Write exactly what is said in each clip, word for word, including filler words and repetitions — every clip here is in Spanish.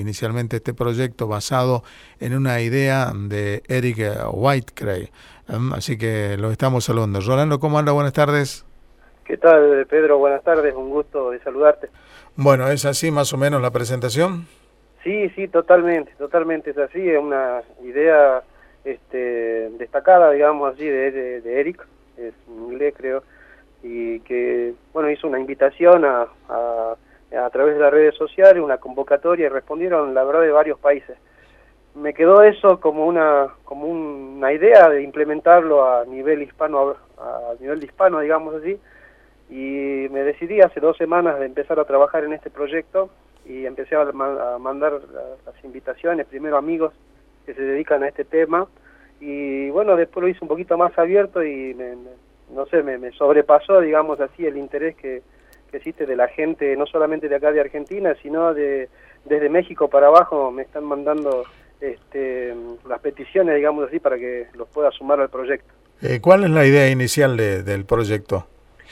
inicialmente este proyecto basado en una idea de Eric Whitecray. Um, así que lo estamos saludando. Rolando, ¿cómo anda? Buenas tardes. ¿Qué tal, Pedro? Buenas tardes, un gusto de saludarte. Bueno, ¿es así más o menos la presentación? Sí, sí, totalmente, totalmente es así, es una idea este, destacada, digamos así, de, de, de Eric, es en inglés creo, y que, bueno, hizo una invitación a, a, a través de las redes sociales, una convocatoria, y respondieron, la verdad, de varios países. Me quedó eso como una como una idea de implementarlo a nivel hispano, a nivel de hispano, digamos así, y me decidí hace dos semanas de empezar a trabajar en este proyecto y empecé a, a mandar las invitaciones, primero a amigos que se dedican a este tema, y bueno, después lo hice un poquito más abierto y me, me, no sé, me, me sobrepasó, digamos así, el interés que, que existe de la gente, no solamente de acá de Argentina, sino de desde México para abajo, me están mandando este, las peticiones, digamos así, para que los pueda sumar al proyecto. Eh, ¿Cuál es la idea inicial de, del proyecto?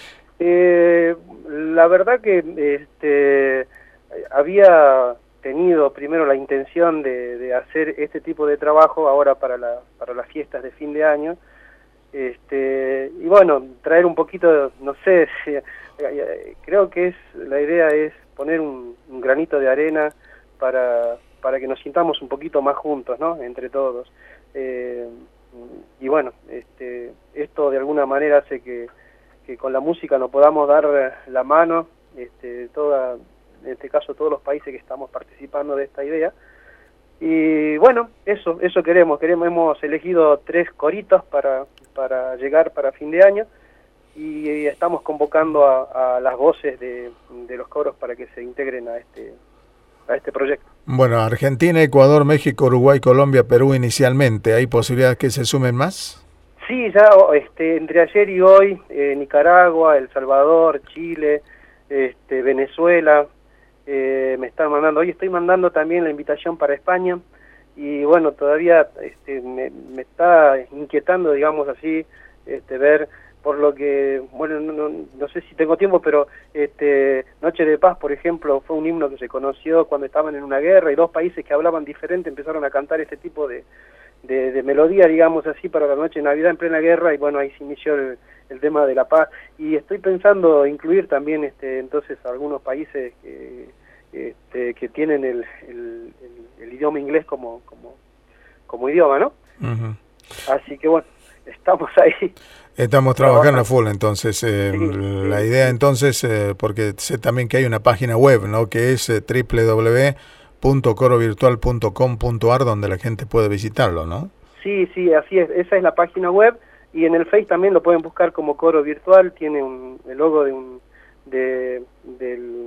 Eh, la verdad que este, había tenido primero la intención de, de hacer este tipo de trabajo ahora para, la, para las fiestas de fin de año, este, y bueno, traer un poquito, no sé, creo que es la idea es poner un, un granito de arena para, para que nos sintamos un poquito más juntos, ¿no? Entre todos. Eh, y bueno, este, esto de alguna manera hace que que con la música nos podamos dar la mano, este, toda, en este caso todos los países que estamos participando de esta idea. Y bueno, eso eso queremos, queremos hemos elegido tres coritos para, para llegar para fin de año, y estamos convocando a, a las voces de, de los coros para que se integren a este, a este proyecto. Bueno, Argentina, Ecuador, México, Uruguay, Colombia, Perú inicialmente. ¿Hay posibilidad que se sumen más? Sí, ya este, entre ayer y hoy, eh, Nicaragua, El Salvador, Chile, este, Venezuela, eh, me están mandando, hoy estoy mandando también la invitación para España, y bueno, todavía este, me, me está inquietando, digamos así, este, ver, por lo que, bueno, no, no, no sé si tengo tiempo, pero este, Noche de Paz, por ejemplo, fue un himno que se conoció cuando estaban en una guerra, y dos países que hablaban diferente empezaron a cantar este tipo de De, de melodía, digamos así, para la noche de Navidad en plena guerra, y bueno, ahí se inició el, el tema de la paz, y estoy pensando incluir también este entonces algunos países que, este, que tienen el, el, el, el idioma inglés como, como, como idioma, ¿no? Uh-huh. Así que bueno, estamos ahí. Estamos trabajando a full, entonces, eh, sí, la sí, idea sí. entonces, eh, porque sé también que hay una página web, ¿no?, que es eh, doble u doble u doble u punto coro virtual punto com punto a r, donde la gente puede visitarlo, ¿no? Sí, sí, así es, esa es la página web, y en el Face también lo pueden buscar como Coro Virtual, tiene un, el logo de, un, de, del,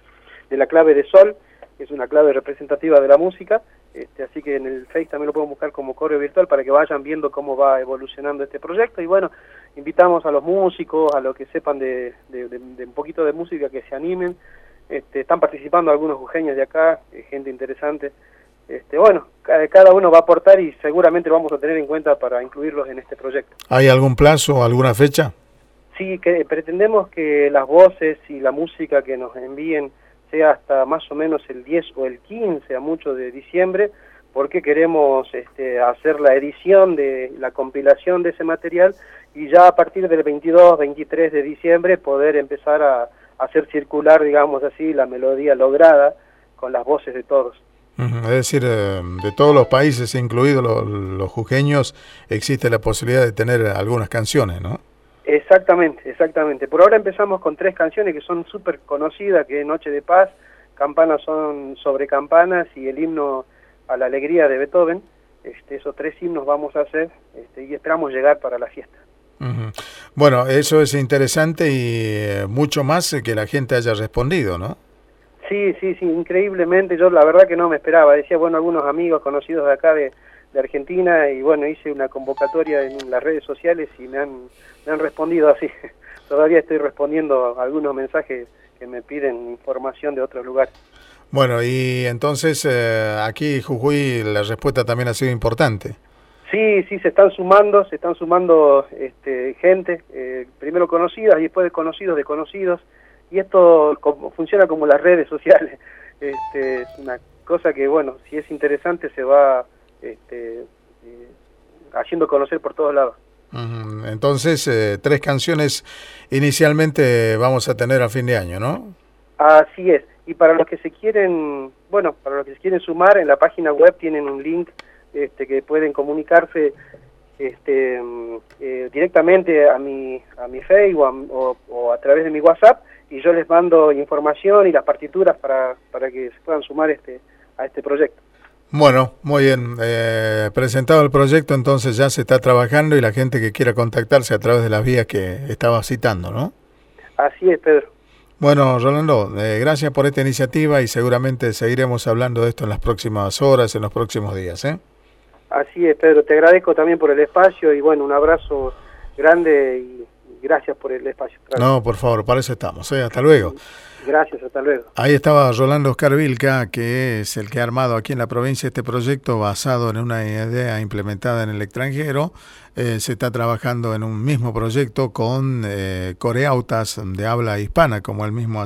de la clave de Sol, que es una clave representativa de la música, este, así que en el Face también lo pueden buscar como Coro Virtual para que vayan viendo cómo va evolucionando este proyecto, y bueno, invitamos a los músicos, a los que sepan de, de, de, de un poquito de música, que se animen. Este, están participando algunos jujeños de acá, eh, gente interesante. Este, bueno, cada, cada uno va a aportar, y seguramente lo vamos a tener en cuenta para incluirlos en este proyecto. ¿Hay algún plazo, alguna fecha? Sí, que pretendemos que las voces y la música que nos envíen sea hasta más o menos el diez o el quince, a mucho, de diciembre, porque queremos este, hacer la edición de la compilación de ese material, y ya a partir del veintidós, veintitrés de diciembre poder empezar a hacer circular, digamos así, la melodía lograda con las voces de todos. Uh-huh. Es decir, eh, de todos los países, incluidos los, los jujeños, existe la posibilidad de tener algunas canciones, ¿no? Exactamente, exactamente. Por ahora empezamos con tres canciones que son súper conocidas, que es Noche de Paz, Campanas son sobre campanas, y el himno a la alegría de Beethoven. Este, esos tres himnos vamos a hacer, este, y esperamos llegar para la fiesta. Uh-huh. Bueno, eso es interesante, y eh, mucho más eh, que la gente haya respondido, ¿no? Sí, sí, sí, increíblemente. Yo la verdad que no me esperaba. Decía, bueno, algunos amigos conocidos de acá de, de Argentina, y bueno, hice una convocatoria en las redes sociales y me han, me han respondido así. Todavía estoy respondiendo a algunos mensajes que me piden información de otros lugares. Bueno, y entonces eh, aquí Jujuy la respuesta también ha sido importante. Sí, sí, se están sumando, se están sumando este, gente, eh, primero conocidas y después de conocidos de conocidos, y esto como, funciona como las redes sociales. Este, es una cosa que, bueno, si es interesante se va este, eh, haciendo conocer por todos lados. Entonces, eh, tres canciones inicialmente vamos a tener a fin de año, ¿no? Así es. Y para los que se quieren, bueno, para los que se quieren sumar, en la página web tienen un link este, que pueden comunicarse este, eh, directamente a mi a mi Facebook o, o, o a través de mi WhatsApp, y yo les mando información y las partituras para, para que se puedan sumar este a este proyecto. Bueno, muy bien. Eh, presentado el proyecto, entonces ya se está trabajando y la gente que quiera contactarse a través de las vías que estaba citando, ¿no? Así es, Pedro. Bueno, Rolando, eh, gracias por esta iniciativa y seguramente seguiremos hablando de esto en las próximas horas, en los próximos días, ¿eh? Así es, Pedro. Te agradezco también por el espacio y, bueno, un abrazo grande y gracias por el espacio. Gracias. No, por favor, para eso estamos, ¿eh? Hasta luego. Gracias, hasta luego. Ahí estaba Rolando Oscar Vilca, que es el que ha armado aquí en la provincia este proyecto basado en una idea implementada en el extranjero. Eh, se está trabajando en un mismo proyecto con eh, coreautas de habla hispana, como él mismo